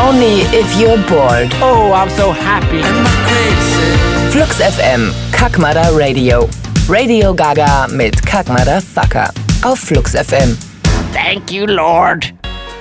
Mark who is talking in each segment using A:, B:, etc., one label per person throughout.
A: Only if you're bored.
B: Oh, I'm so happy.
A: Flux FM, Kackmada Radio. Radio Gaga mit Kackmada Fucker auf Flux FM.
B: Thank you, Lord.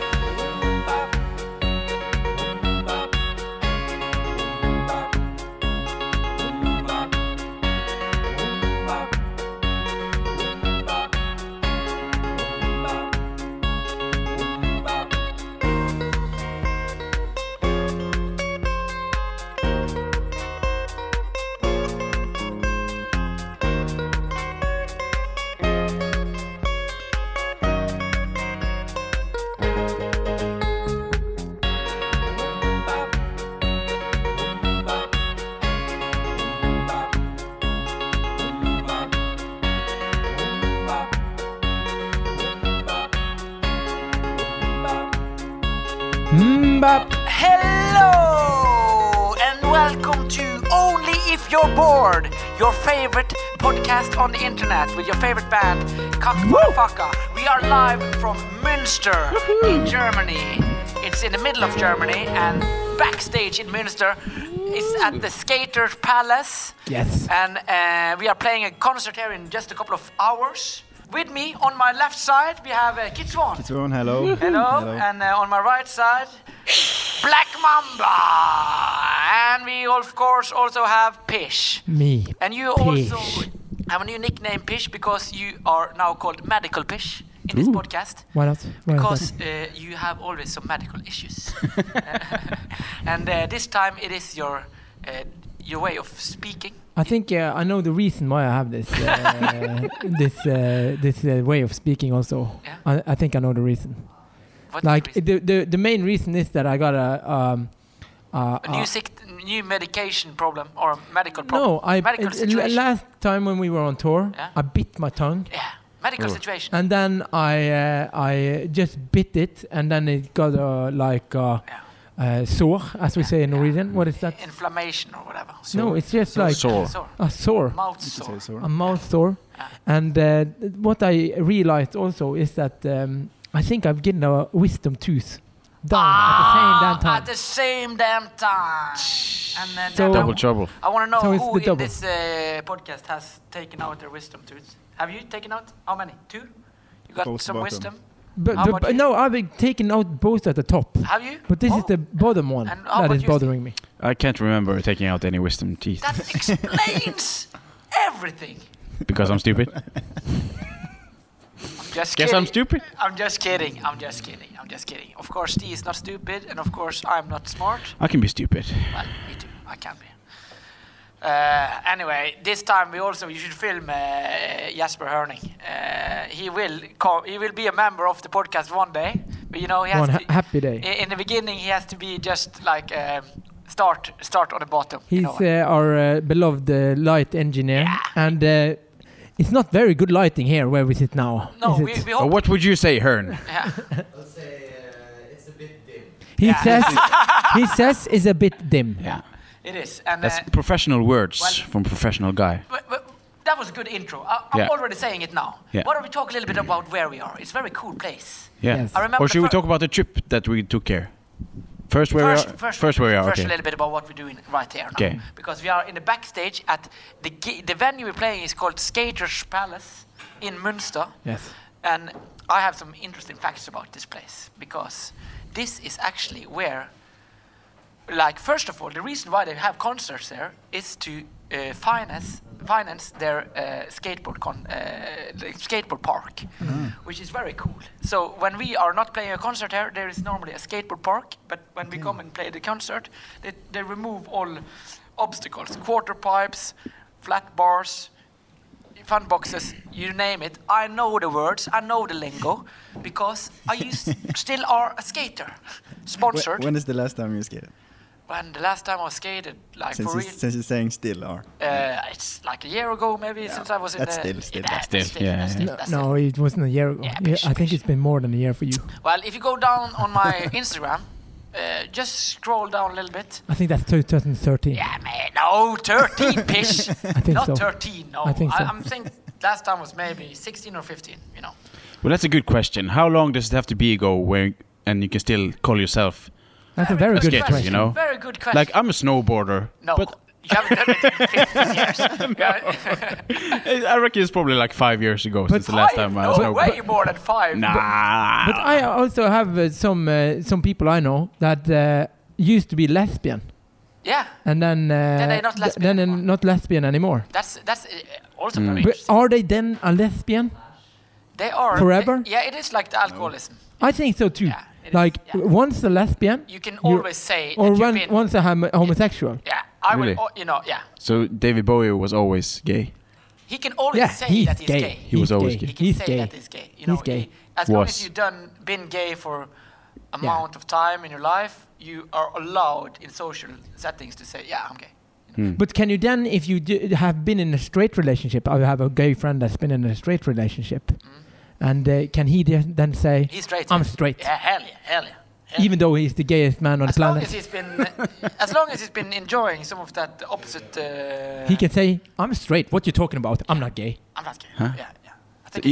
B: Hello and welcome to Only If You're Bored, your favorite podcast on the internet with your favorite band, Kackmada Fucker. We are live from Münster in Germany. It's in the middle of Germany, and backstage in Münster is at the Skaters Palace.
C: Yes.
B: And we are playing a concert here in just a couple of hours. With me on my left side we have Kid Swan.
D: Kid Swan, hello.
B: Hello. And on my right side, Black Mamba. And we of course also have Pish.
C: Me.
B: And you
C: Pish.
B: also have a new nickname, Pish, because you are now called Medical Pish in this podcast.
C: Why not?
B: Because you have always some medical issues. And this time it is your way of speaking.
C: I think I know the reason why I have this this way of speaking also.
B: Yeah.
C: I think I know the reason.
B: What's
C: Like
B: the reason?
C: the main reason is that I got a
B: new medication problem or medical problem?
C: no,
B: medical situation.
C: last time when we were on tour,
B: Yeah.
C: I bit my tongue.
B: Yeah, medical situation.
C: And then I just bit it, and then it got sore, as we say in Norwegian. What is that?
B: Inflammation or whatever.
C: No, it's just like
D: Sore.
C: a sore.
B: Mouth sore.
C: A mouth sore. And what I realized also is that I think I've gotten a wisdom tooth down
B: At the same damn time. And
C: So-
D: Double trouble.
B: I want to know
C: So it's
B: who
C: the
B: in
C: double.
B: this podcast has taken out their wisdom tooth. Have you taken out how many? 2? You got
D: Both
B: some
D: bottom.
B: wisdom.
C: But
B: How about you?
C: no, I've been taking out both at the top.
B: Have you?
C: But this
B: Oh,
C: is the bottom one
B: And how
C: that
B: about
C: is
B: you,
C: bothering me.
D: I can't remember taking out any wisdom teeth
B: That explains everything.
D: because I'm stupid.
B: Just
D: Guess
B: kidding.
D: I'm stupid.
B: I'm just kidding. Of course, Steve is not stupid, and of course, I'm not smart.
D: I can be stupid.
B: Well, me too. I can be. Anyway, this time you should film Jasper Herning. He will be a member of the podcast one day, but you know he has
C: One
B: to,
C: happy day.
B: in the beginning he has to be just like start on the bottom.
C: He's
B: you know.
C: our beloved light engineer, and it's not very good lighting here where we sit now.
B: No,
C: is
B: we
C: it?
B: hope.
D: What would you say, Hearn?
B: Yeah.
E: I'll say it's a bit dim.
C: He says it's a bit dim.
D: Yeah,
B: It is, and
D: that's professional words
B: well-
D: from professional guy.
B: but that was a good intro. I'm
D: Yeah.
B: already saying it now.
D: Yeah.
B: Why don't we talk a little bit about where we are? It's a very cool place.
D: Yeah.
C: Yes.
B: I remember
D: Or should we
B: the
D: talk about the trip that we took here? First where we are. First where we are.
B: First, a
D: Okay.
B: little bit about what we're doing right here now.
D: Okay.
B: Because we are in the backstage at the venue we're playing is called Skaters Palace in Münster.
C: Yes.
B: And I have some interesting facts about this place because this is actually where, like, first of all, the reason why they have concerts there is to finance their skateboard park, which is very cool. So when we are not playing a concert here, there is normally a skateboard park, but when we come and play the concert, they remove all obstacles, quarter pipes, flat bars, fun boxes, you name it. I know the words, I know the lingo, because I still are a skater, sponsored.
D: When is the last time you skated?
B: When the last time I skated, like for real,
D: Since you're saying still are.
B: it's like a year ago maybe since I was in
D: That's
B: the...
D: still.
B: That's
C: No, it wasn't a year ago.
B: Yeah,
C: I think it's been more than a year for you.
B: Well, if you go down on my Instagram, just scroll down a little bit.
C: I think that's 2013.
B: Yeah, man, no, 13, Pish.
C: I think
B: Not
C: so.
B: 13, no.
C: I think so.
B: I'm thinking last time was maybe 16 or 15, you know.
D: Well, that's a good question. How long does it have to be ago and you can still call yourself
C: That's a very good
D: Sketchy,
C: question.
D: you know?
B: Very good question.
D: Like, I'm a snowboarder.
B: no,
D: But
B: you haven't done it in 15 years. Yeah.
D: I reckon it's probably like 5 years ago since the last time I
B: no,
D: snowboarded.
B: way more than 5.
D: Nah.
C: But I also have some people I know that used to be lesbian,
B: Yeah,
C: and then
B: they're not lesbian
C: then they're
B: anymore.
C: not lesbian anymore.
B: that's also very
C: But
B: interesting.
C: are they then a lesbian?
B: They are
C: Forever?
B: Yeah, it is like the alcoholism.
C: I think so too.
B: Yeah, it is,
C: Like
B: yeah.
C: once a lesbian,
B: You can
C: You-
B: always say
C: or
B: that you've been.
C: once a homosexual.
B: Yeah, I
D: Really?
B: will. You know, yeah.
D: So David Bowie was always gay.
B: He can always
C: Yeah,
B: say
C: he's
B: that he's
C: gay.
B: gay.
D: He was
C: He's
D: always
C: gay.
B: He can
C: He's
B: say
C: gay.
B: that he's gay. You know,
C: He's gay.
B: As long
D: Was.
B: as you've been gay for amount of time in your life, you are allowed in social settings to say, yeah, I'm gay.
C: But can you then, if you have been in a straight relationship, or you have a gay friend that's been in a straight relationship, and can he then say,
B: He's straight.
C: I'm straight,
B: Yeah, hell yeah, hell yeah. Hell
C: even though he's the gayest man on the
B: as long
C: planet?
B: as he's been, as long as he's been enjoying some of that opposite.
C: He can say, I'm straight. What you talking about? I'm not gay.
B: I'm not gay. Yeah, yeah. I think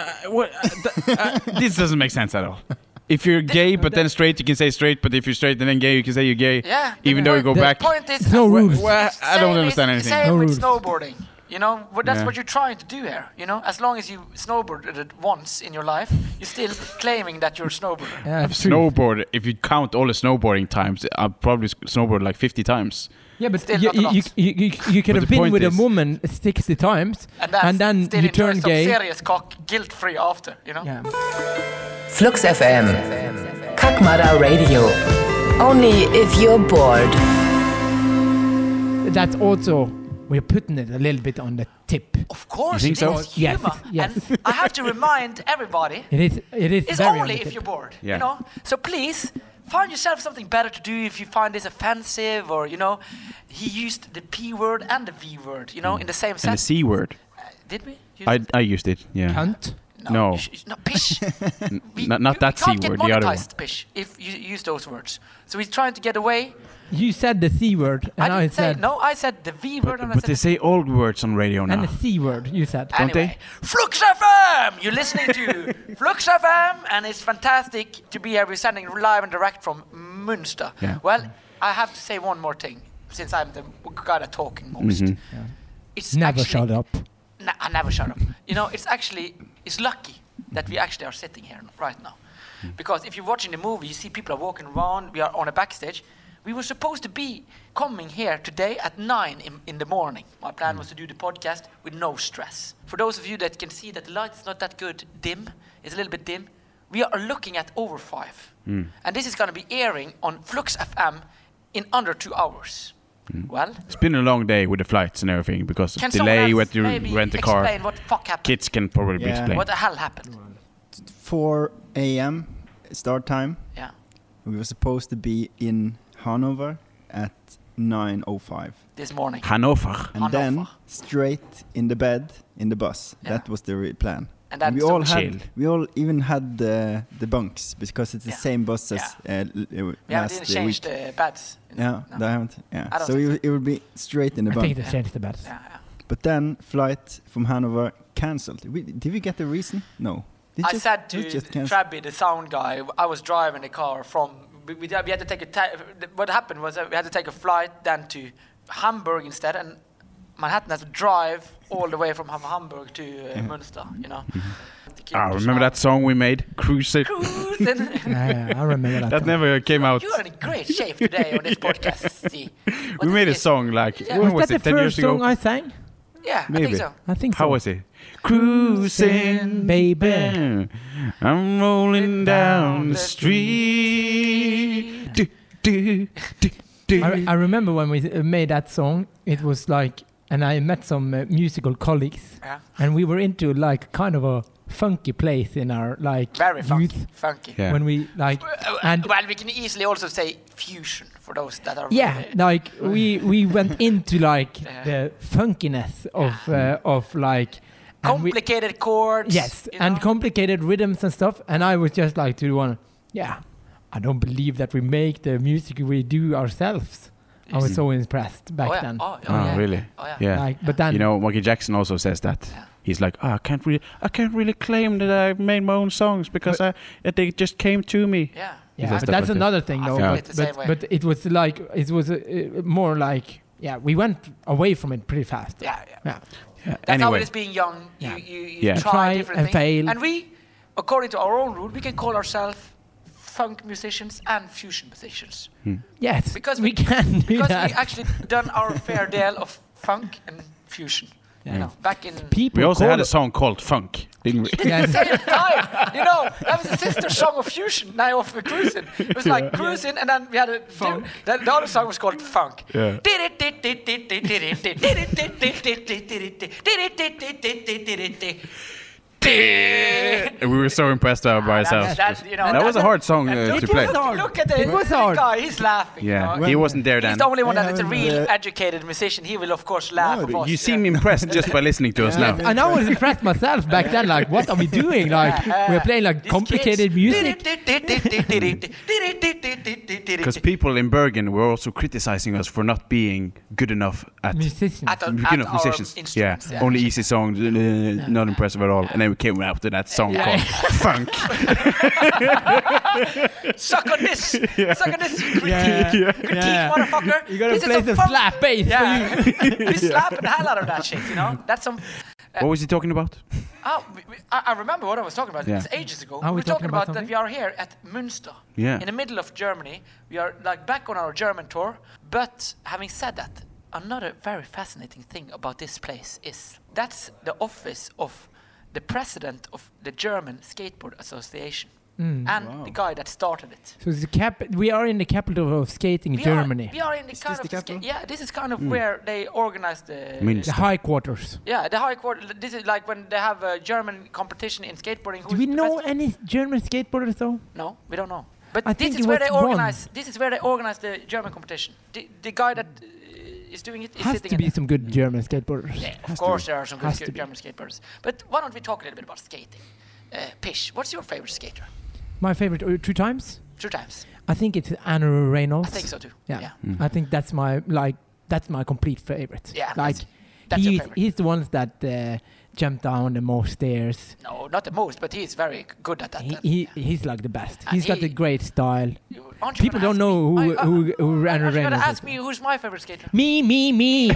B: it's-
D: This doesn't make sense at all. If you're gay but then straight, you can say straight. But if you're straight and then gay, you can say you're gay.
B: yeah.
D: Even though you go
C: The
D: back.
B: The point is,
C: No rules.
D: Well, I don't understand anything.
B: Same
C: No
B: with
C: rules.
B: snowboarding. You know, that's
D: Yeah.
B: what you're trying to do here. You know, as long as you snowboarded it once in your life, you're still claiming that you're a snowboarder.
C: Yeah,
D: I've
C: it's true.
D: snowboarded. If you count all the snowboarding times, I've probably snowboarded like 50 times.
C: Yeah, but
B: Still
C: you,
B: not a lot.
C: you could
D: But
C: have
D: the
C: been
D: point
C: with a
D: is-
C: woman 60 times,
B: And
C: then
B: still
C: you
B: enjoy
C: turn
B: some
C: gay.
B: serious cock, guilt-free after. You know.
C: Yeah.
A: Flux FM. Kakmada Radio. Only if you're bored.
C: That's also, we're putting it a little bit on the tip.
B: Of course,
D: You think
B: it
D: so?
B: is
C: Yes,
B: humor.
C: yes.
B: And I have to remind everybody,
C: It is
B: it's
C: very on
B: only
C: the
B: if
C: tip.
B: you're bored.
D: Yeah.
B: You know. So please find yourself something better to do if you find this offensive, or you know, he used the P word and the V word. You know, in the same
D: And the
B: sentence.
D: C word.
B: Did we? Use
D: I used it. Yeah.
C: Cunt.
D: No.
B: No, pish.
D: Not that
B: we can't
D: C
B: get
D: word, the other one.
B: monetized, pish, if you use those words. So he's trying to get away.
C: You said the C word, and I
B: didn't say,
C: said,
B: no, I said the V word, and I
D: But they
B: said
D: say old words on radio
C: and
D: now.
C: the C word, you said.
D: Don't
B: anyway. Flux FM! You're listening to Flux FM, and it's fantastic to be here. We're sending live and direct from Münster.
D: Yeah.
B: Well, I have to say one more thing, since I'm the guy that's talking most.
D: Mhm.
B: It's
C: Never
B: actually,
C: shut up.
B: I never shut up. You know, it's lucky that we actually are sitting here right now. Because if you're watching the movie, you see people are walking around, we are on a backstage. We were supposed to be coming here today at 9 in the morning. My plan was to do the podcast with no stress. For those of you that can see that the light is not that good, dim, it's a little bit dim, we are looking at over 5. And this is going to be airing on Flux FM in under 2 hours. Well,
D: It's been a long day with the flights and everything because of
B: can someone
D: delay
B: else
D: when you
B: maybe
D: rent a car.
B: explain what the fuck happened?
D: Kids can probably
F: Yeah.
D: explain.
B: What the hell happened?
F: 4 a.m. start time.
B: Yeah.
F: We were supposed to be in Hanover at 9:05,
B: This morning.
D: Hannover.
F: and then
B: Hanover.
F: straight in the bed in the bus.
B: Yeah.
F: That was the plan.
B: And
F: And
B: then
F: we all
D: chill.
F: had, we all even had the bunks because it's the
B: Yeah.
F: same bus as
B: We haven't
F: last
B: even changed
F: week.
B: the beds.
F: Yeah,
B: No.
F: they haven't. Yeah,
B: I don't
F: so
B: think
F: it would be straight in the
C: I
F: bunk.
C: think they changed the beds.
B: Yeah, yeah.
F: But then flight from Hanover cancelled. Did we get the reason? No. Did
B: I
F: just-
B: said
F: it was
B: to
F: just cancelled.
B: Trabby, the sound guy, I was driving the car from. We had to take what happened was that we had to take a flight then to Hamburg instead, and Manhattan had to drive all the way from Hamburg to Münster. You know.
D: Remember that song we made? Cruising?
B: Cruising.
C: Yeah, I remember that.
D: That
C: song.
D: never came out.
B: You are in great shape today on this podcast. See.
D: We made a song like,
B: Yeah.
D: when
C: Was
D: was
C: that
D: it,
C: the
D: 10 years
C: first song
D: ago?
C: I sang?
B: Yeah, I
D: Maybe.
B: think so.
C: I think so.
D: How was it? Cruising,
C: baby.
D: I'm rolling down the street. Do, do, do, do.
C: I remember when we made that song, it was like, and I met some musical colleagues,
B: Yeah.
C: and we were into like kind of a funky place in our like
B: Very funky.
C: youth
B: Funky.
D: Yeah.
C: when we like and
B: Well, we can easily also say fusion for those that are.
C: yeah, like we went into like
B: Yeah.
C: the funkiness of like and we-
B: Complicated chords.
C: yes,
B: you
C: and
B: know?
C: complicated rhythms and stuff. And I was just like to the one, yeah, I don't believe that we make the music we do ourselves. I was so impressed back
B: Oh, yeah.
C: then.
B: Oh,
D: Oh,
B: yeah.
D: really?
B: Oh, yeah.
D: Yeah.
C: Like, but then
D: You know, Michael Jackson also says that.
B: Yeah.
D: He's like, I can't really claim that I made my own songs because they just came to me.
B: Yeah.
C: Yeah,
D: That's
C: but that's
D: definitely-
C: another thing,
B: I
C: though.
B: feel
C: But,
B: it the same way.
C: but it was like more like we went away from it pretty fast.
B: Yeah.
D: Yeah.
B: That's how
D: Anyway,
B: it is being young.
C: Yeah.
B: You
D: Yeah.
B: try,
C: Try
B: different
C: and
B: things.
C: fail.
B: And we, according to our own rule, we can call ourselves funk musicians and fusion musicians.
C: Yes,
B: Because
C: we can do
B: Because
C: that.
B: we actually done our fair deal of funk and fusion. You know, back in
C: People
D: we also
C: call
D: had a
C: it-
D: song called Funk, didn't we?
C: Yes.
B: same time. You know, that was a sister song of fusion. Now of cruising. It was like cruising, and then we had a funk. The other song was called funk.
D: Yeah. And we were so impressed by ourselves. That was a hard song to play.
B: Look at the
C: It was hard.
B: guy. He's laughing.
D: Yeah,
B: you know?
D: he wasn't there
B: He's
D: then.
B: the only one
F: I
B: that is a
F: haven't,
B: real
F: uh,
B: educated musician. He will, of course, laugh.
F: No,
B: of
F: but
B: us.
D: You seem impressed just by listening to us now.
C: And I was impressed myself back then. Like, what are we doing? Like, we're playing like
B: These
C: complicated
B: kids.
C: music.
D: Because people in Bergen were also criticizing us for not being good enough at
C: Musicians.
B: At
D: good
B: our
D: enough musicians. Yeah,
B: instruments, yeah.
D: only easy songs, not impressive at all. And then we came out to that song
B: Yeah.
D: called Funk.
B: Suck on this. Suck on this, you critique.
C: Yeah.
B: Critique, motherfucker.
C: You gotta
B: This is
C: play
B: a
C: the
B: funk-
C: slap bass for you.
B: Yeah. We slap the hell out of that shit, you know? That's some...
D: What was he talking about?
B: I remember what I was talking about.
D: Yeah.
B: It's ages ago.
C: Are
B: we
C: we
B: were talking about that
C: something?
B: we are here at Münster.
D: Yeah.
B: In the middle of Germany. We are like back on our German tour. But having said that, another very fascinating thing about this place is that's the office of the president of the German Skateboard Association. And the guy that started it.
C: So it's we are in the capital of skating, Germany.
B: We are in the kind
F: the
B: of
F: capital?
B: yeah. This is kind of where they organize the
D: Münster.
C: The high quarters.
B: yeah the high court. This is like when they have a German competition in skateboarding.
C: Do
B: who's
C: we
B: the
C: know
B: best-
C: any German skateboarders though?
B: No, we don't know. But
C: I
B: this
C: think
B: is
C: it
B: where
C: was
B: they
C: one.
B: organize. This is where they organize the German competition. The guy that is doing it is
C: Has
B: sitting
C: to
B: in
C: be
B: there.
C: some good German skateboarders.
B: Yeah, of course there are some good
C: Has to be.
B: German skateboarders. But why don't we talk a little bit about skating? Pish, what's your favorite skater?
C: My favorite 2 times.
B: 2 times.
C: I think it's Andrew Reynolds.
B: I think so too.
C: Yeah. I think that's my complete favorite.
B: Yeah,
C: like
B: that's your favorite.
C: he's the ones that jump down the most stairs.
B: No, not the most, but he's very good at that.
C: He's like the best.
B: And
C: He's got
B: he-
C: the great style.
B: Aren't you
C: People
B: gonna
C: don't
B: ask
C: know
B: me?
C: who Andrew
B: Aren't you gonna
C: Reynolds
B: ask
C: is.
B: me who's my favorite skater?
C: Me.
B: Me.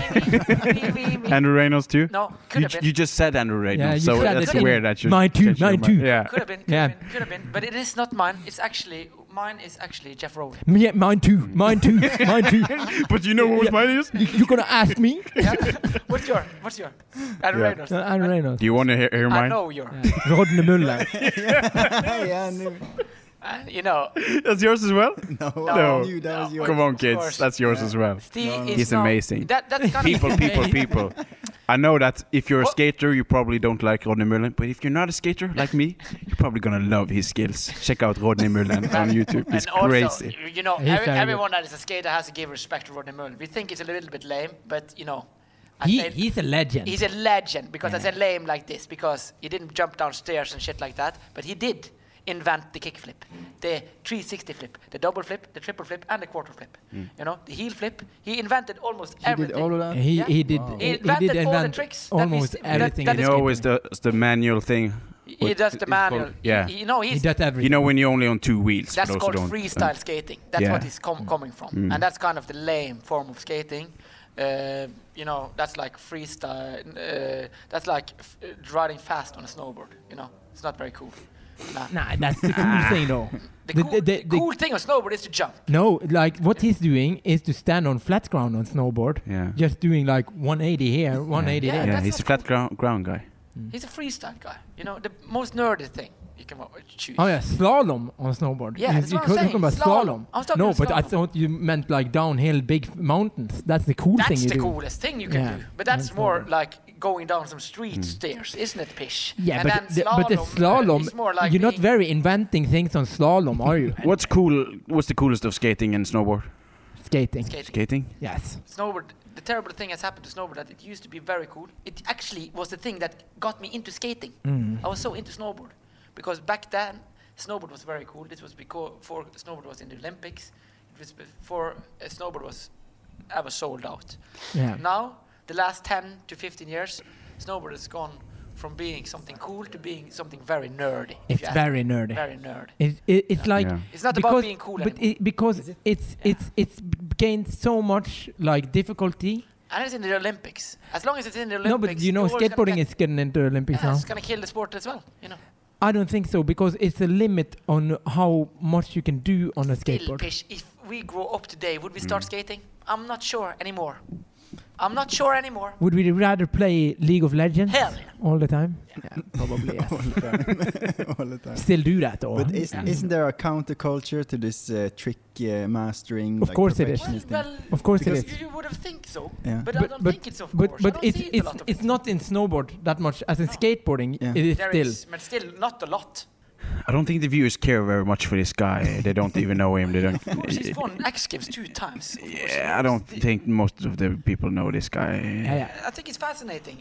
D: Andrew Reynolds too?
B: No, could have been.
D: You just said Andrew Reynolds,
C: you
D: so
C: said
D: that's
C: it.
D: weird that you.
C: Mine too,
D: that you
C: mine too.
D: Yeah.
B: Could have been.
C: Yeah.
B: Could have been. But it is not mine. It's actually mine. Is actually Jeff Rowley.
C: Yeah, mine too. Mine too. Mine too.
D: But you know who mine is?
C: You're gonna ask me?
B: Yeah. What's your? Andrew
D: Yeah.
B: Reynolds.
C: Andrew Reynolds.
D: Do you want to hear
B: I
D: mine?
B: know your.
C: Rodney Muller.
F: Yeah, I knew.
B: You know,
D: That's yours as well?
F: No,
D: No.
F: I knew that was yours.
D: Come on,
B: Of
D: kids.
B: course.
D: That's yours as well.
B: Steve is
D: He's
B: now-
D: amazing.
B: That's kind of
D: People. I know that if you're a
B: What?
D: skater, you probably don't like Rodney Mullen. But if you're not a skater like me, you're probably gonna love his skills. Check out Rodney Mullen on YouTube. He's
B: and also,
D: crazy.
B: you know,
C: He's very
B: everyone that is a skater has to give respect to Rodney Mullen. We think it's a little bit lame, but you know,
C: He's a legend.
B: he's a legend because I said lame like this because he didn't jump downstairs and shit like that, but he did invent the kickflip, the 360 flip, the double flip, the triple flip, and the quarter flip. You know, the heel flip. He invented almost
F: He did
B: everything.
F: all of that?
C: He
B: Yeah.
C: did.
F: Wow.
B: He
C: He
B: invented
C: did
B: all the
C: invent
B: tricks that we
C: almost
B: that-
C: everything.
B: that
D: You
B: is
D: know,
B: skating.
D: is the manual thing.
B: He does the
D: it's
B: manual.
D: called- yeah.
B: You know,
C: He
B: he's
C: does everything.
D: You know when you only on 2 wheels. for
B: that's
D: those who
B: called
D: don't-
B: freestyle skating. That's
D: yeah.
B: what he's coming from, and that's kind of the lame form of skating. You know, that's like freestyle. That's like riding fast on a snowboard. You know, it's not very cool. Nah.
C: Nah, that's the cool thing though.
B: The cool thing on snowboard is to jump.
C: No, like what he's doing is to stand on flat ground on snowboard.
D: Yeah.
C: Just doing like 180 here, 180
B: Yeah,
C: there.
D: Yeah,
B: that's
D: he's a
B: not
D: flat ground guy.
B: He's a freestyle guy. You know, the most nerdy thing you can choose.
C: Oh yeah, slalom on snowboard.
B: Yeah, that's
C: you
B: what I'm
C: talking
B: saying,
C: about
B: slalom.
C: slalom.
B: I was talking
C: No,
B: about
C: but I
B: slalom.
C: thought you meant like downhill big mountains. That's the cool thing
B: That's
C: you
B: the
C: do.
B: coolest thing you can
C: Yeah,
B: do. But that's
C: that's
B: more
C: snowboard.
B: like going down some street stairs, isn't it, Pish?
C: Yeah,
B: And
C: but
B: then
C: the slalom,
B: is more like
C: you're not
B: being-
C: very inventing things on slalom, are you?
D: What's cool? What's the coolest of skating and snowboard?
C: Skating.
D: Skating?
C: Yes.
B: Snowboard. The terrible thing has happened to snowboard that it used to be very cool. It actually was the thing that got me into skating. I was so into snowboard because back then snowboard was very cool. This was before snowboard was in the Olympics. It was before snowboard was ever sold out.
C: Yeah.
B: Now, the last 10 to 15 years, snowboard has gone from being something cool to being something very nerdy. if you
C: It's
B: ask
C: very
B: me.
C: nerdy.
B: Very nerdy.
C: It's like
D: Yeah.
B: It's not about being cool anymore.
C: because it's gained so much like difficulty.
B: And it's in the Olympics. As long as it's in the Olympics.
C: No, but you know,
B: you're always gonna
C: skateboarding
B: get-
C: is getting into the Olympics
B: Yeah,
C: now.
B: it's gonna kill the sport as well.
C: I don't think so because it's a limit on how much you can do on a
B: Still,
C: skateboard.
B: Pish, if we grow up today, would we start skating? I'm not sure anymore. I'm not sure anymore.
C: Would we rather play League of Legends
B: Hell yeah.
C: all the time? Yeah, probably yes.
F: all the time. All the time.
C: Still do that, though.
F: But isn't there a counterculture to this trick mastering?
C: Of course it is.
F: perfectionist
B: Well,
F: thing?
C: Of course it
F: Because-
C: is.
B: you would have think so,
F: Yeah.
B: but I don't think it's of
C: but
B: course. I
C: but
B: don't
C: it's
B: see it a lot of
C: it's
B: it.
C: not in snowboard that much as in skateboarding.
F: Yeah.
C: It is
B: There
C: still.
B: is, but still not a lot.
D: I don't think the viewers care very much for this guy. They don't even know him. They don't.
B: Of course, he's won X Games 2 times. Of course.
D: Yeah, I don't think most of the people know this guy.
C: Yeah.
B: I think it's fascinating.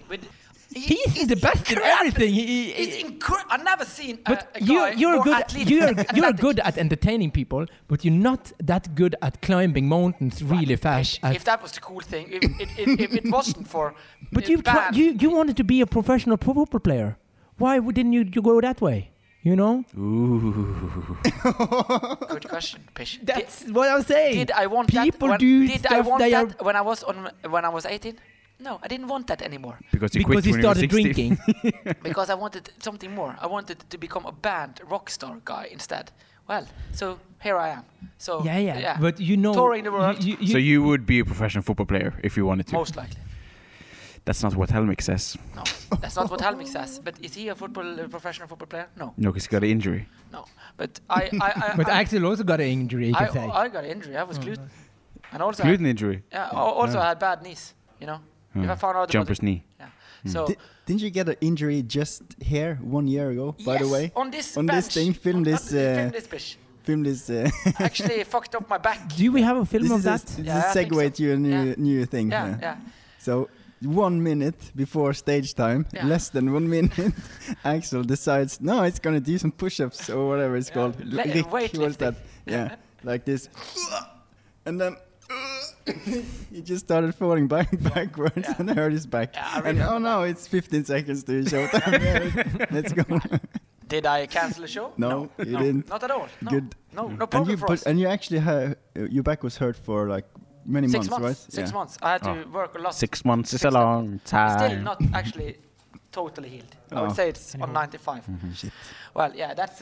C: He's the best in everything.
B: He's incredible. I've never seen a
C: But
B: guy
C: you're
B: more
C: good.
B: athletic.
C: You're
B: athletic.
C: good at entertaining people, but you're not that good at climbing mountains really fast.
B: If that was the cool thing, if it wasn't for
C: But
B: band,
C: you wanted to be a professional football player. Why didn't you go that way? You know.
D: Ooh.
B: good question, Pish.
C: That's what I'm saying.
B: Did I want
C: People
B: that?
C: do
B: Did I
C: stuff
B: want
C: they
B: that when I was 18? No, I didn't want that anymore
D: Because you quit
C: you
D: when you were
C: started
D: 16.
C: drinking.
B: because I wanted something more. I wanted to become a band rock star guy instead. Well, so here I am. So
C: yeah. But you know,
B: touring the world.
D: So you would be a professional football player if you wanted to.
B: most likely.
D: That's not what Helmich says.
B: No, that's not what Helmich says. But is he a professional football player? No,
D: No, because he got an injury.
B: no. But I
C: But Axel also got an injury. You can say.
B: I got an injury. I was gluten, and also
D: Gluten injury.
B: I also had bad knees. If I found out
D: Jumper's knee.
B: Yeah. So
F: Didn't you get an injury just here 1 year ago? By the
B: yes,
F: way,
B: on this
F: on
B: bench,
F: this thing, film this.
B: film this bitch.
F: Film this.
B: Actually fucked up my back.
C: Do we have a film
F: This
C: of
F: is
C: that?
F: this
B: Yeah, I
F: is a
B: think
F: segue
B: so.
F: to your new thing.
B: Yeah.
F: So 1 minute before stage time,
B: Yeah.
F: less than 1 minute, Axel decides, no, it's gonna do some push-ups or whatever it's called. Rick, what's
B: weightlifting.
F: that? Yeah, like this, and then he just started falling backwards,
B: Yeah.
F: and hurt his back.
B: Yeah, I
F: and
B: remember
F: oh no, it's 15 seconds to showtime. Yeah, let's go.
B: Did I cancel the show?
F: No, you didn't.
B: Not at all. No.
F: Good.
B: No
F: And
B: problem
F: you,
B: for us.
F: and you actually had your back was hurt for like many
B: 6
F: months, right?
B: 6 months. I had to
D: Oh.
B: work a lot.
D: 6 months is a
B: 6
D: long
B: It's still
D: time.
B: not actually totally healed. I would
F: Oh.
B: say it's on 95.
F: Shit.
B: Well, yeah, that's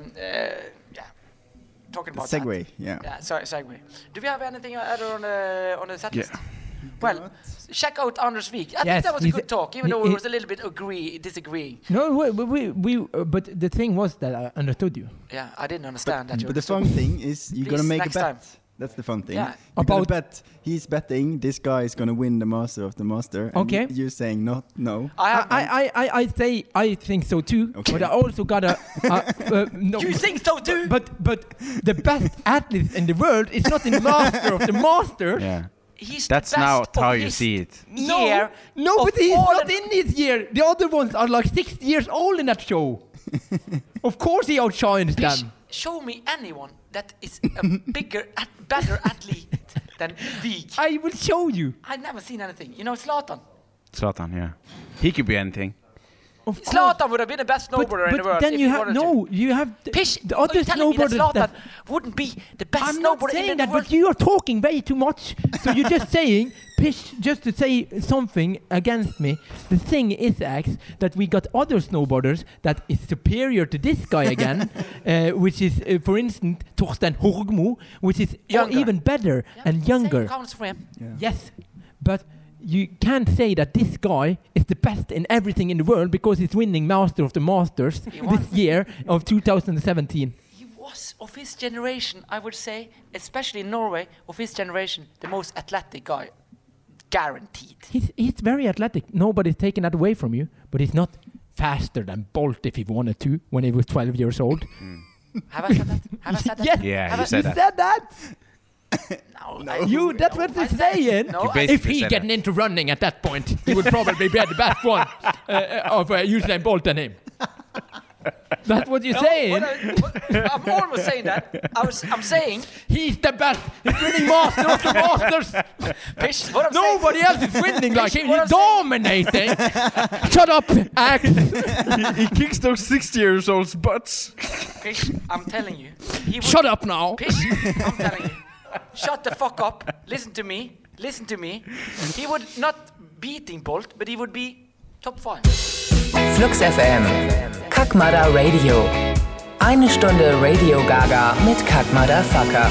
B: talking about that.
F: Segway, yeah.
B: Yeah, sorry, segue. Do we have anything other on the set
D: Yeah.
B: list? Well, check out Anders Vik. I think
C: Yes,
B: that was a
C: he's
B: good
C: a-
B: talk, even
C: he-
B: though it
C: he-
B: was a little bit disagreeing.
C: No, but the thing was that I understood you.
B: Yeah, I didn't understand that.
F: But the fun thing is you're gonna
B: Please,
F: make a
B: next
F: bet.
B: time.
F: That's the fun thing.
B: Yeah.
F: You're gonna
C: About-
F: bet. He's betting this guy is gonna win the Master of the Master. And
C: Okay.
F: You're saying no.
B: I have.
C: I say I think so too.
F: Okay.
C: But I also gotta. No,
B: You think so too?
C: But the best athlete in the world is not in Master of the Master.
D: Yeah.
B: He's
D: That's
B: the best
D: now how
B: of
D: you
B: his
D: see it.
B: Year
C: No,
B: of
C: but he's
B: all
C: not
B: the-
C: in his year. The other ones are like 6 years old in that show. Of course he outshines
B: Pish,
C: them.
B: show me anyone that is a better athlete than Vik.
C: I will show you.
B: I've never seen anything. You know, Zlatan.
D: Zlatan, yeah. He could be anything.
C: Of course.
B: Zlatan would have been the best snowboarder in the world.
C: then
B: if
C: you
B: he
C: have
B: wanted to.
C: no. You have
B: Pish,
C: the other
B: are you telling me that
C: snowboarders.
B: Zlatan wouldn't be the best
C: I'm not
B: snowboarder
C: saying
B: in the
C: that,
B: world?
C: but you are talking way too much. So you're just saying, Pish, just to say something against me. The thing is, Ax, that we got other snowboarders that is superior to this guy again, which is, for instance, Torstein Horgmo, which is
B: Younger.
C: even better
B: Yeah,
C: and
B: same
C: younger.
B: counts for him.
C: Yes, but you can't say that this guy is the best in everything in the world because he's winning Master of the Masters
B: He won.
C: this year of 2017.
B: He was, of his generation, I would say, especially in Norway, of his generation, the most athletic guy. Guaranteed.
C: He's very athletic. Nobody's taking that away from you, but he's not faster than Bolt if he wanted to when he was 12 years old.
B: Have I said that? Have I said that?
C: Yes,
D: Yeah,
B: Have
D: you
B: I-
D: said
C: you
D: that.
C: said that.
B: No.
C: That's what
B: I
C: they're
B: said-
C: saying.
B: No,
D: You
B: I-
D: basically
C: If he's
D: said
C: getting into running at that point, he would probably be the best one of Usain Bolt than him. That's what you're saying.
B: I'm almost saying that. I'm saying,
C: He's the best. He's winning master of the masters.
B: Pish, what I'm saying.
C: Nobody else is winning like him.
B: What
C: He's
B: I'm saying-
C: dominating. Shut up, Axe.
D: He kicks those 60 years olds butts.
B: Pish, I'm telling you. He would,
C: Shut up now.
B: Pish, I'm telling you. Shut the fuck up. Listen to me. He would not beating Bolt, but he would be top 5.
A: Flux FM, Kakmada Radio. Eine Stunde Radio Gaga mit Kakmada Fucker.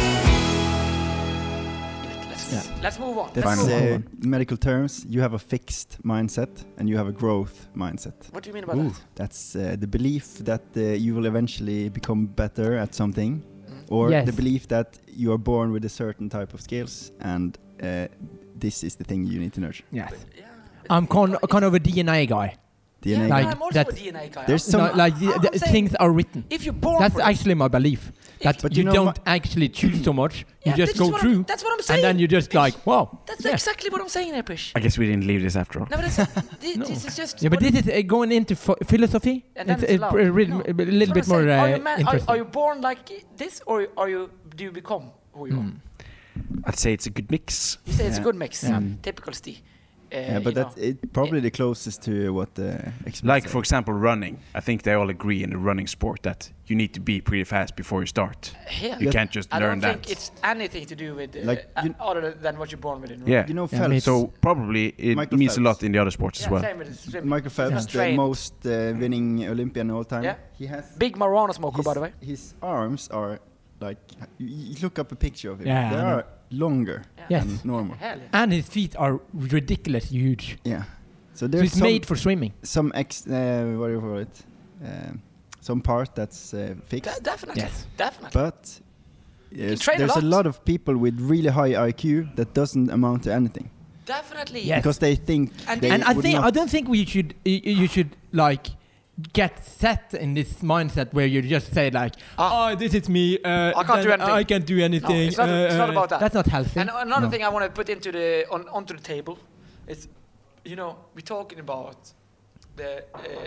B: Let's move on.
F: That's medical terms. You have a fixed mindset and you have a growth mindset.
B: What do you mean about that?
F: That's the belief that you will eventually become better at something, or
C: Yes.
F: the belief that you are born with a certain type of skills and this is the thing you need to nurture.
C: Yes.
B: Yeah.
C: I'm kind of a DNA guy.
F: DNA.
C: Like
B: I'm also
C: that-
B: a DNA guy.
F: There's
C: No,
F: some.
C: like
B: I'm saying-
C: things are written.
B: If you're born
C: That's
B: for it,
C: actually my belief. That
F: But
C: you
F: you know
C: don't actually choose so much.
B: Yeah,
C: You just
B: that's
C: go
B: what
C: through.
B: that's what I'm saying.
C: And then you just like, wow.
B: That's
C: yeah.
B: exactly what I'm saying there, Pish.
D: I guess we didn't leave this after all.
B: No, but this is just.
C: Yeah, but
B: what-
C: this is going into philosophy.
B: And then
C: It's
B: it's allowed.
C: a
B: No.
C: little
B: That's
C: bit
B: what I'm
C: more
B: saying. Are
C: interesting.
B: you born like this, or do you become who you are?
D: I'd say it's a good mix.
B: You say it's a
F: Yeah.
B: good mix.
C: Yeah.
B: Typical Steve.
F: Yeah, but that's probably the closest to what the experts
D: Like,
F: say.
D: for example, running. I think they all agree in the running sport that you need to be pretty fast before you start.
B: Yeah.
D: You can't just
B: I
D: learn
B: don't
D: that.
B: think it's anything to do with
F: Like,
B: other than what you're born with.
D: Yeah.
F: You know,
C: Yeah,
F: Phelps.
D: So probably it
F: Michael
D: means a lot
F: Phelps.
D: in the other sports as well.
B: Same with swimming.
F: Michael Phelps,
B: He's
F: the
B: trained.
F: most winning Olympian all time.
B: Yeah.
F: He has
B: Big marijuana smoker, by the way.
F: his arms are like you look up a picture of him.
C: Yeah,
F: they
C: I know.
F: are longer
C: Yes.
F: than normal.
B: Hell yeah.
C: And his feet are ridiculously huge.
F: Yeah. So
C: So
F: there's
C: it's made for swimming.
F: some what do you call it? Some part that's fixed.
B: Definitely.
C: Yes.
B: Definitely.
F: But yes,
B: train a
F: there's a
B: lot.
F: lot of people with really high IQ that doesn't amount to anything
B: Definitely.
C: Yes.
F: because they think
B: And-
F: they
C: And I
F: would
C: think
F: not
C: I don't think you should like get set in this mindset where you just say like, oh, this is me.
B: I can't do anything.
C: I can't do anything.
B: it's not about that.
C: That's not healthy.
B: And another
C: No.
B: thing I want to put into onto the table is, we're talking about the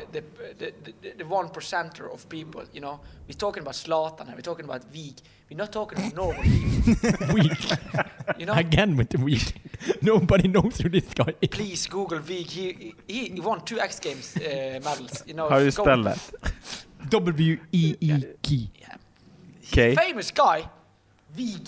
B: 1% of people. We're talking about Zlatan and we're talking about Vig. We're not talking about normal people.
C: Weak.
B: You know,
C: Again with the weak. Nobody knows who this guy is.
B: please Google Vig. He won 2 X Games medals.
D: How do you
B: go-
D: spell that?
C: W-E-E-K.
D: K.
B: Famous guy, Vig.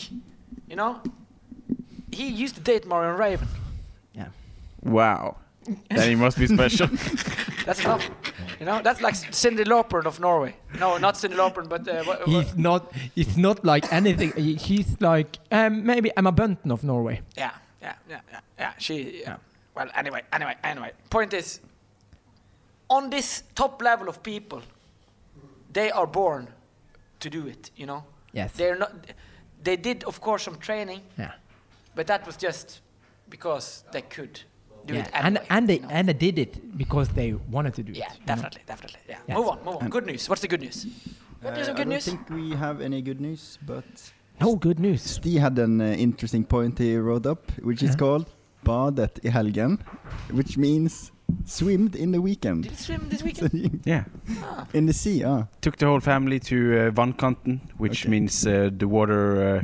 B: He used to date Marion Raven.
D: Wow. Then he must be special.
B: That's enough. That's like Cyndi Lauper of Norway. No, not Cyndi Lauper, but
C: He's not like anything. He's like maybe Emma Bunton of Norway.
B: yeah. She. Well, anyway. Point is, on this top level of people, they are born to do it.
C: Yes.
B: They're not. They did, of course, some training,
C: Yeah.
B: but that was just because they could do
C: Yeah.
B: it. Anyway,
C: And they did it because they wanted to do
B: Yeah,
C: it. you know?
B: definitely. Yeah.
C: Yes.
B: Move on. Good news. What's the good news? What is some
F: I
B: good
F: don't
B: news?
F: think we have any good news, but
C: No good news.
F: Steve had an interesting point he wrote up, which is called badet i helgen, which means swimmed in the weekend.
B: Did you swim this
F: So
B: weekend?
D: Yeah.
F: in the sea,
D: Took the whole family to Vannkanten, which
F: Okay.
D: means the water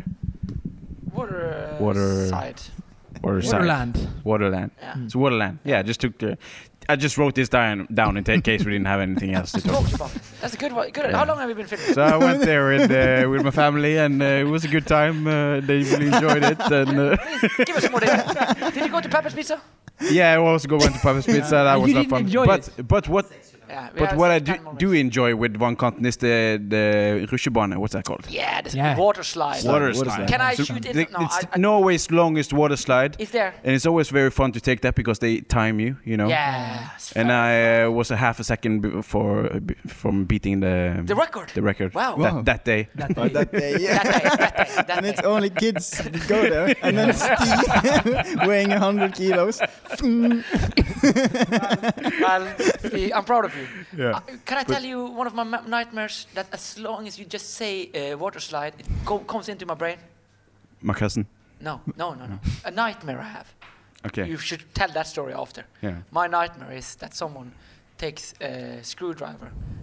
D: Water-
B: side.
D: side.
C: Waterland.
D: Waterland.
B: Yeah.
D: It's Waterland. Yeah, I just wrote this down in case we didn't have anything else to talk
B: Talked about. That's a good one. Good. How long have you been filming?
D: So I went there with my family, and it was a good time. They really enjoyed it, and
B: Please, give us some more data. Did you go to Pepper's Pizza?
D: yeah, I also went to Papa's Pizza. That
C: You
D: was not
C: didn't
D: fun.
C: enjoy
D: But what
B: Yeah.
D: But what I do enjoy with Vannkanten is the Rushebane. What's that called?
B: Yeah, the
C: Yeah.
B: water slide.
D: Water
F: Water
D: slide.
F: slide.
B: Can I
D: So
B: shoot it? No,
D: it's
B: I-
D: Norway's longest water slide,
B: Is there?
D: and it's always very fun to take that because they time you,
B: Yeah.
D: And I was a half a second from beating
B: The record.
D: the record.
B: Wow.
D: That day.
F: Oh, that day, yeah.
B: that
F: And
B: day.
F: it's only kids that go there, and then Steve weighing 100 kilos.
B: Well, see, I'm proud of you.
D: Yeah.
B: Can I tell you one of my nightmares? That as long as you just say water slide, it comes into my brain.
D: My cousin.
B: No. A nightmare I have.
D: Okay.
B: You should tell that story after.
D: Yeah.
B: My nightmare is that someone takes a screwdriver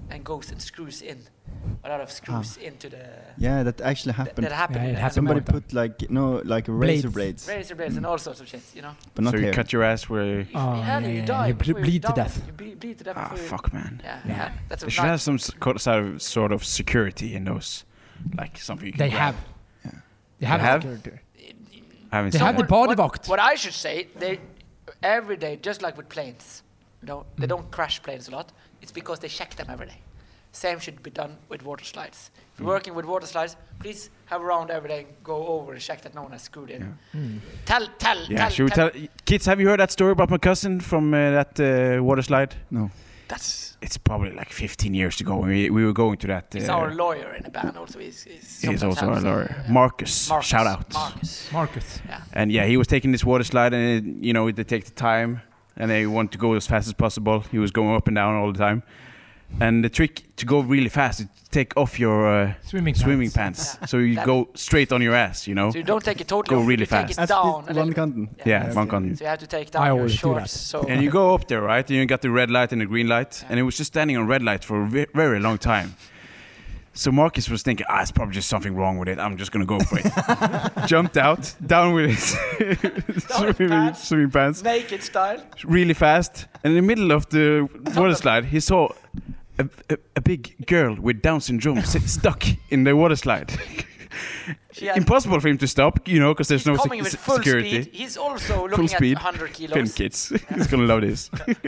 B: and goes and screws in a lot of screws into the.
F: Yeah, that actually happened.
B: That happened.
C: Yeah, it happened.
F: Somebody
C: one time.
F: put like razor blades,
B: Razor blades and all sorts of shit,
F: but not
D: so you
F: here.
D: cut your ass where...
B: You die.
C: You
B: before
C: bleed to
B: die.
C: death.
B: You bleed to death.
D: Ah,
B: before you-
D: fuck, man.
B: Yeah. That's
D: They
B: a
D: should have some sort of security in those. Like something you can
C: They
D: grab.
C: have. They have.
D: They have?
C: security.
D: I haven't
C: They
D: seen
C: have the
D: that.
C: bodyvakt.
B: What I should say, they every day, just like with planes, they don't crash planes a lot. It's because they check them every day. Same should be done with water slides. If you're working with water slides, please have a round every day, go over and check that no one has screwed in. Tell.
D: Yeah, should we tell... Kids, have you heard that story about my cousin from that water slide?
F: No.
D: It's probably like 15 years ago when we were going to that...
B: He's our lawyer in the band also. He's
D: also our
B: sometimes,
D: lawyer. Marcus. Shout out.
B: Marcus.
D: And yeah, he was taking this water slide and, they take the time and they want to go as fast as possible. He was going up and down all the time. And the trick to go really fast is to take off your swimming pants.
B: Yeah.
D: So you go straight on your ass,
B: So you don't take it totally
D: Go
B: off,
D: really
B: you
D: fast.
B: take it down.
F: One kanten.
D: one content.
B: So you have to take
C: I
B: down your
C: always do
B: shorts.
C: that.
B: So
D: And you go up there, right? And you got the red light and the green light. And it was just standing on red light for a very long time. So Marcus was thinking, it's probably just something wrong with it. I'm just going to go for it. Jumped out, down with his swimming pants.
B: naked style.
D: Really fast. And in the middle of the water slide, he saw a big girl with Down syndrome stuck in the water slide. Impossible for him to stop, because there's no
B: coming with full
D: security.
B: Speed. He's also
D: Full
B: looking
D: speed.
B: at 100 kilos.
D: Film kids. He's gonna love this.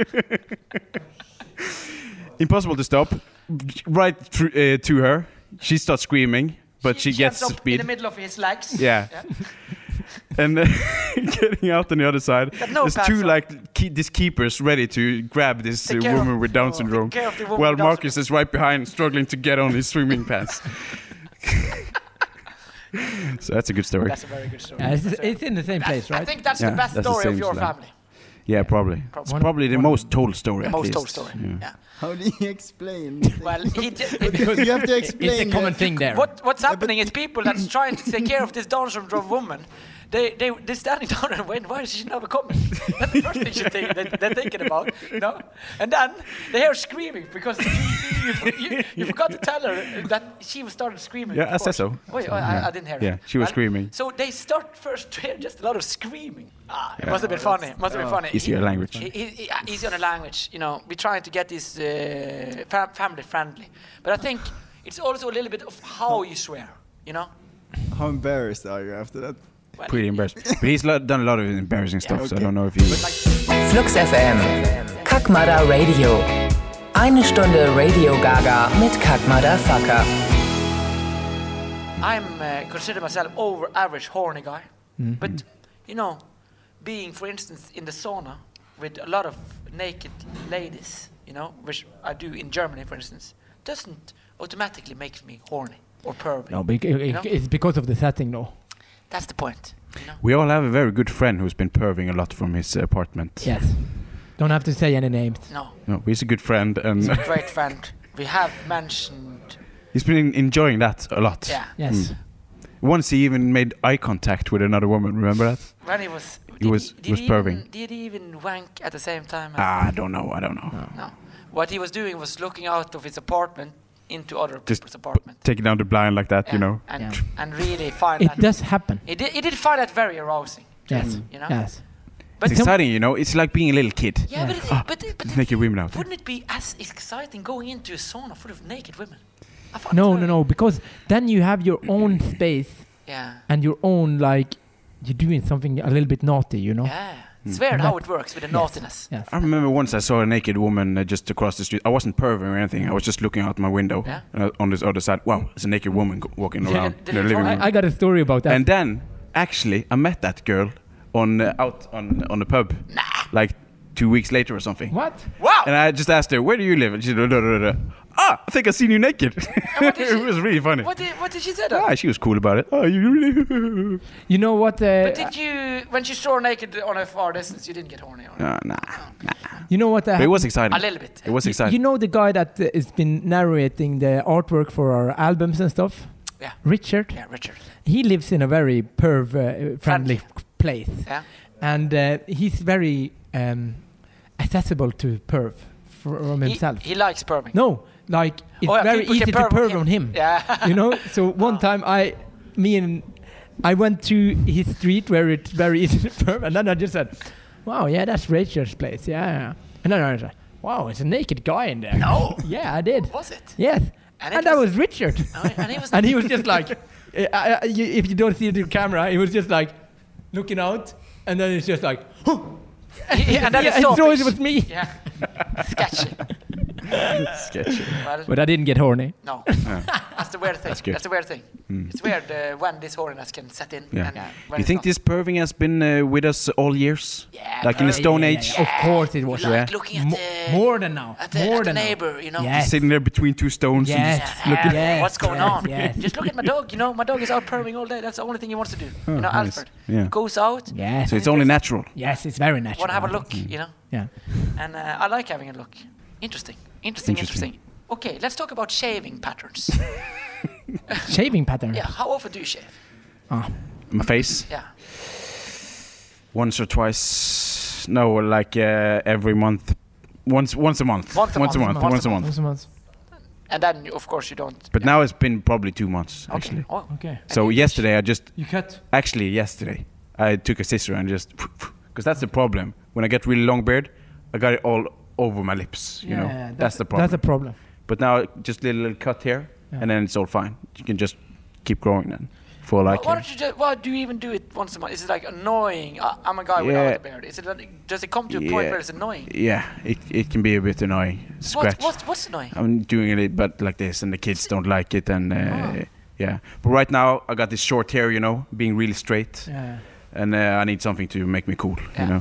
D: Impossible to stop. Right to her. She starts screaming, but she gets
B: ends up
D: speed.
B: in the middle of his legs.
D: Yeah. And getting out on the other side,
B: no
D: there's
B: pants
D: two
B: on.
D: these keepers ready to grab this
B: Take care
D: woman
B: of-
D: with Down
B: take
D: syndrome,
B: care of the woman
D: while
B: with Down
D: Marcus is right behind, struggling to get on his swimming pants. So that's a good story.
B: That's a very good story.
C: Yeah, it's in the same place,
B: I
C: right?
B: think that's
D: Yeah,
B: the best
D: that's the
B: story of
D: same
B: your
D: slang.
B: family.
D: Yeah, probably. It's probably the most told story.
B: The
D: at
B: most
D: least.
B: told story.
D: Yeah.
B: Yeah.
F: How do you explain?
B: Well,
C: Because
F: You have to
C: it's
F: explain.
C: a common thing there.
B: what's happening is people that's trying to take care of this Down syndrome woman. They're standing down and waiting. Why is she never coming? That's the first thing they're thinking about, And then they hear screaming because you forgot to tell her that she started screaming.
D: Yeah, I said so.
B: Wait, I didn't hear.
D: Yeah,
B: it.
D: she was screaming.
B: So they start first to hear just a lot of screaming. It must have been funny.
D: Easier language.
B: Easy on the language. We're trying to get this family friendly, but I think it's also a little bit of how you swear.
F: How embarrassed are you after that?
B: Well,
D: Pretty embarrassed. But he's done a lot of embarrassing stuff, so I don't know if he...
A: Flux FM, Kakmada Radio. Eine Stunde Radio Gaga mit Kakmada Fucker.
B: I'm consider myself over average horny guy, but being for instance in the sauna with a lot of naked ladies, which I do in Germany for instance, doesn't automatically make me horny or pervy.
C: No, it's because of the setting, though.
B: That's the point.
D: We all have a very good friend who's been perving a lot from his apartment.
C: Yes. Don't have to say any names.
B: No,
D: He's a good friend, and
B: he's a great friend. We have mentioned.
D: he's been enjoying that a lot.
B: Yeah.
C: Yes.
D: Once he even made eye contact with another woman. Remember that?
B: When he was.
D: He was perving.
B: Did he even wank at the same time?
D: I don't know.
B: No. What he was doing was looking out of his apartment into other
D: Just
B: people's apartment.
D: taking down the blind like that,
B: And really find
C: It
B: that.
C: does happen.
B: He did find that very arousing.
C: Yes. Yes.
B: But
D: It's exciting, It's like being a little kid.
B: Yeah, but
D: Naked women out there.
B: wouldn't it be as exciting going into a sauna full of naked women? I found
C: No,
B: it very-
C: no, because then you have your own space
B: Yeah.
C: and your own, you're doing something a little bit naughty,
B: Yeah. It's weird how it works with the naughtiness.
C: Yes.
D: I remember once I saw a naked woman just across the street. I wasn't perving or anything. I was just looking out my window.
B: Yeah.
D: And on this other side, wow, there's a naked woman walking around
B: did
D: in the
B: you
D: living
B: try-
D: room.
C: I got a story about that.
D: And then, actually, I met that girl out on the pub, like 2 weeks later or something.
C: What?
B: Wow!
D: And I just asked her, "Where do you live?" And she said, I think I seen you naked."
B: what did
D: It
B: she-
D: was really funny.
B: What did she say? Then?
D: She was cool about it. Oh, you really?
C: You know what?
B: But did you, when she saw her naked on a far distance, you didn't get horny? Or
D: Nah.
C: You know what?
D: But it was exciting.
B: a little bit.
D: It was exciting.
C: You know the guy that has been narrating the artwork for our albums and stuff?
B: Yeah.
C: Richard.
B: Yeah, Richard.
C: He lives in a very friendly place.
B: Yeah.
C: And he's very accessible to perv from himself.
B: He likes perving.
C: No, like it's
B: Oh, yeah,
C: very
B: people
C: easy
B: can
C: to
B: perv
C: perv on him.
B: Yeah.
C: You know. So one time I went to his street where it's very easy to perv, and then I just said, "Wow, yeah, that's Rachel's place, yeah." And then I said, "Wow, it's a naked guy in there."
B: No.
C: Yeah, I did.
B: Was it?
C: Yes.
B: And
C: And
B: it
C: that
B: was-
C: was Richard.
B: And he was.
C: And he was just like, if you don't see the camera, he was just like looking out, and then it's just like,
B: and then
C: yeah,
B: he saw
C: so it
B: fish.
C: was me.
B: Yeah. Sketchy.
D: Sketchy.
B: Well,
C: But I didn't get horny.
B: no. That's the weird thing.
D: That's good.
B: That's the weird thing. It's weird when this horniness can set in.
D: Yeah.
B: And, when
D: You
B: it's
D: think
B: not.
D: this perving has been with us all years?
B: Yeah,
D: Like in the
B: perving.
D: Stone
C: Yeah,
D: Age?
C: yeah. Of course it was.
B: You like
D: Yeah.
B: looking at the
C: More than now.
B: at the,
C: More
B: at the
C: than now.
B: neighbor, you know.
C: Yes.
D: Sitting there between two stones and
C: Yes.
D: just
B: Looking,
C: Yes,
B: what's going
C: yes,
B: on?
C: yes.
B: Just look at my dog. You know, my dog is out perving all day. That's the only thing he wants to do.
D: Oh,
B: you know,
D: nice.
B: Alfred
D: Yeah.
B: goes out.
C: Yes.
D: So it's only natural.
C: Yes, it's very natural.
B: Want to have a look, you know.
C: Yeah.
B: And I like having a look. Interesting. Interesting. Okay, let's talk about shaving patterns.
C: Shaving pattern.
B: Yeah, how often do you shave?
C: Ah.
D: My face?
B: Yeah.
D: Once or twice. No, like every month. Once a month.
B: Once a month.
D: Once a month.
C: Once a month.
B: And then, of course, you don't.
D: But now it's been probably 2 months,
B: Okay.
D: actually.
B: Oh.
C: Okay.
D: So yesterday
C: You cut.
D: Actually, yesterday, I took a scissor and just... Because that's the problem. When I get really long beard, I got it all over my lips, you know. That's the problem.
C: That's a problem.
D: But now, just a little cut here,
C: Yeah.
D: and then it's all fine. You can just keep growing then. For like...
B: Why don't you just? Why do you even do it once a month? Is it like annoying? I'm a guy without a beard. Is it? Does it come to a point where it's annoying?
D: Yeah, it can be a bit annoying. Scratch.
B: What's annoying?
D: I'm doing it, but like this, and the kids don't like it, and yeah. But right now, I got this short hair, you know, being really straight,
C: Yeah.
D: and I need something to make me cool,
B: Yeah.
D: you know.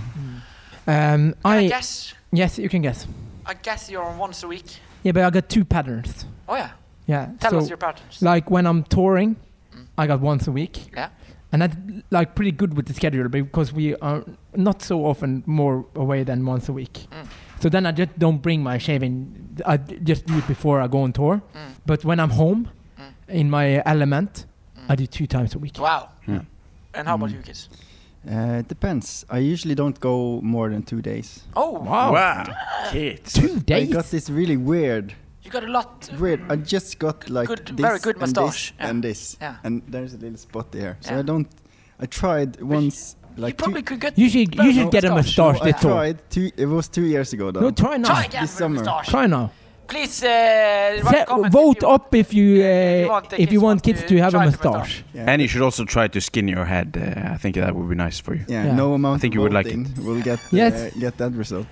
B: I guess.
C: Yes, you can guess.
B: I guess you're on once a week.
C: Yeah, but I got 2 patterns.
B: Oh yeah.
C: Yeah.
B: Tell
C: so
B: us your patterns.
C: like when I'm touring, I got once a week.
B: Yeah.
C: And that's like pretty good with the schedule because we are not so often more away than once a week. So then I just don't bring my shaving. I just do it before I go on tour. But when I'm home, in my element, I do 2 times a week.
B: Wow.
D: Yeah.
B: And how about you kids?
F: It depends. I usually don't go more than 2 days.
B: Oh,
C: Wow.
D: Kids.
C: 2 days?
F: I got this really weird.
B: you got a lot.
F: I just got like
B: good-
F: this
B: very good
F: and this
B: moustache. Yeah.
F: and this,
B: Yeah.
F: and there's a little spot there. So
B: Yeah.
F: I tried once,
B: You
F: like
B: probably could get.
C: You should get a mustache
F: I
C: this tour.
F: tried. It was 2 years ago though.
C: No, try now.
B: Try again
F: This
B: with
F: summer.
B: moustache.
C: Try now.
B: Please write a comment
C: Vote
B: if you,
C: up if you
B: if you want the
C: kids to have a
B: try the
C: mustache.
F: Yeah.
D: And you should also try to skin your head. I think that would be nice for you.
F: Yeah,
C: Yeah.
F: no amount
D: I think
F: of
D: you would like
F: voting will get
C: Yes.
F: get that result.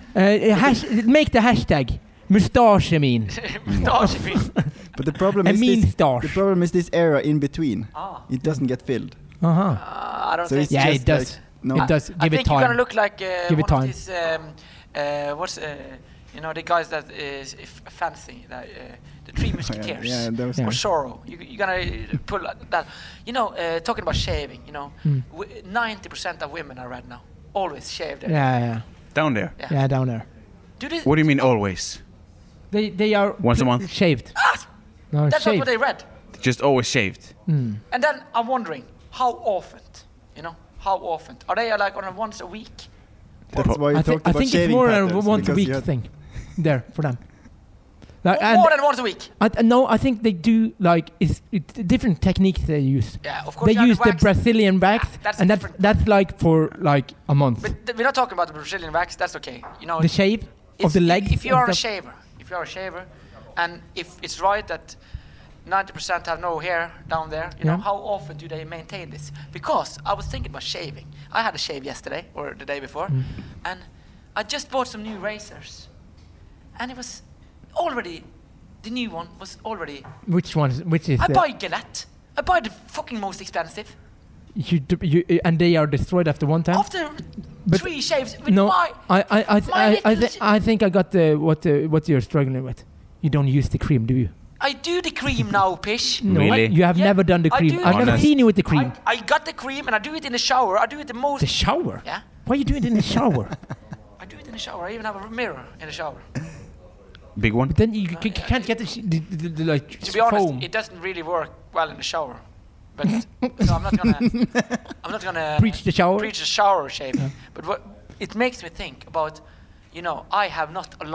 C: Make the hashtag mustache mean.
B: Mustache if you-
F: But the problem
C: A
F: is
C: mean
F: this.
C: stash.
F: The problem is this area in between.
B: Ah.
F: It doesn't get filled.
C: Uh-huh.
B: I don't
F: So
B: think.
F: it's
C: Yeah,
F: just
C: it does.
F: like, no.
C: It does.
B: I
C: Give it
B: think you're gonna
C: time.
B: look like
C: Give it
B: one
C: time.
B: of these. What's you know, the guys that is fancy, that, the Three Musketeers.
F: Yeah, those
C: Yeah.
B: Or Zorro. You're gonna pull that. You know, talking about shaving. You know, 90% of women are red now. Always shave their.
C: Yeah.
D: Down there.
B: Yeah.
C: Yeah, down there.
B: Do this.
D: What do you mean always?
C: They are
D: Once a month?
C: shaved. No,
B: That's not
C: shaved.
B: what they read.
D: Just always shaved.
C: Mm.
B: And then I'm wondering, how often? You know, how often? Are they like on a once a week?
F: That's why you
C: I
F: talked about
C: think it's
F: shaving
C: more than
F: patterns,
C: a once a
F: because
C: week
F: you had-
C: thing there for them. Like,
B: More than once a week.
C: no, I think they do like it's different techniques they use.
B: Yeah, of course.
C: They
B: you have
C: use the
B: wax.
C: Brazilian wax,
B: that's
C: and
B: different.
C: that's like for like a month.
B: But we're not talking about the Brazilian wax. That's okay. You know,
C: The shave
B: it's-
C: of the legs.
B: If you
C: and
B: are a
C: stuff.
B: shaver, and if it's right that 90% have no hair down there, you know,
C: Yeah.
B: how often do they maintain this? Because I was thinking about shaving. I had a shave yesterday or the day before, and I just bought some new razors, and it was already the new one was already.
C: Which one? Which is?
B: I buy Gillette. I buy the fucking most expensive.
C: And they are destroyed after one time.
B: After
C: But
B: 3 shaves with
C: No,
B: my.
C: I think I got what you're struggling with. You don't use the cream, do you?
B: I do the cream now, Pish.
C: No,
D: Really?
C: you have
B: Yeah,
C: never done the
B: I
C: cream.
B: do.
C: I've never
D: Honest.
C: seen you with the cream.
B: I got the cream and I do it in the shower. I do it the most.
C: The shower?
B: Yeah,
C: Why are you doing it in the shower?
B: I do it in the shower. I even have a mirror in the shower.
D: Big one?
C: But then you can't get the like
B: To be honest,
C: foam.
B: it doesn't really work well in the shower. But so I'm not gonna
C: Preach the shower?
B: Preach the shower shaving. But what it makes me think about, you know, I have not a lot of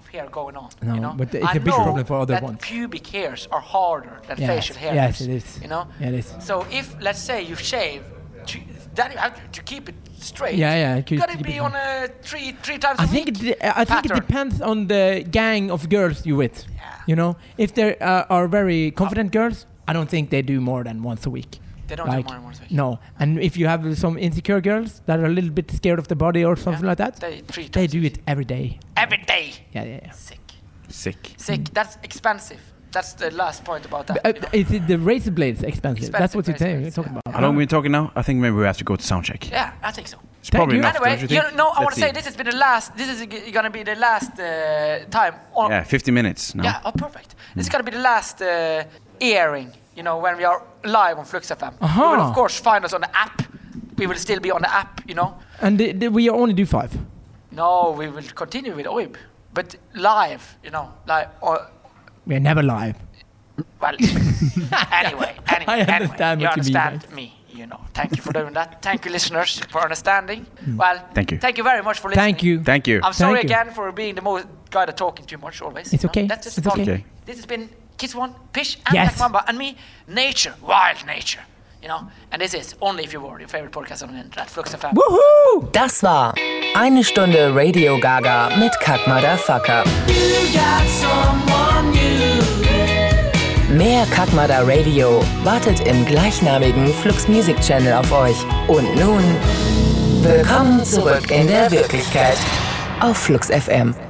B: hair going on.
C: No,
B: you know?
C: but it's
B: I
C: a big
B: know
C: problem for other
B: that
C: ones.
B: pubic hairs are harder than facial hair.
C: Yes,
B: hairs,
C: it is.
B: You know.
C: Yeah, it is.
B: So if let's say you shave, then you have to keep it straight.
C: Yeah.
B: You gotta be on a three times a
C: I
B: week.
C: think it depends on the gang of girls you with.
B: Yeah.
C: You know, if there are very confident girls, I don't think they do more than once a week.
B: They don't do more than once a week.
C: No, and if you have some insecure girls that are a little bit scared of the body or something like that, they do it every day.
B: Every day.
C: Yeah.
B: Sick. That's expensive. That's the last point about that.
C: Is it the razor blades expensive? That's what you're talking about.
D: How long are we talking now? I think maybe we have to go to sound check.
B: Yeah, I think so.
D: It's probably enough,
B: Anyway,
D: don't you think?
B: I want
D: Let's
B: to say
D: see.
B: this has been the last. This is gonna be the last time.
D: Yeah, 50 minutes now.
B: Yeah. Oh, perfect. This is gonna be the last airing. You know, when we are live on Flux FM. You will of course find us on the app. We will still be on the app. You know.
C: And we only do 5.
B: No, we will continue with OIB, but live. You know, like.
C: We're never live.
B: Well, anyway,
C: I understand
B: you
C: what you mean,
B: understand me. You know, thank you for doing that. Thank you, listeners, for understanding. Well,
D: Thank you.
B: Thank you very much for listening.
C: Thank you.
B: I'm sorry
C: Thank you.
B: again for being the most guy that talking too much always.
C: It's
B: you know?
C: okay.
B: That's just
C: It's
B: fun.
D: okay.
B: This has been Kiss One, Pish, and
C: Yes.
B: Black Mamba, and me, Nature, Wild Nature. You know, and this is Only If You Were, your favorite podcast on the internet, Flux FM.
C: Woohoo!
A: Das war eine Stunde Radio Gaga mit Kack Motherfucker. Mehr Kack Mother Radio wartet im gleichnamigen Flux Music Channel auf euch. Und nun, willkommen zurück in der Wirklichkeit auf Flux FM.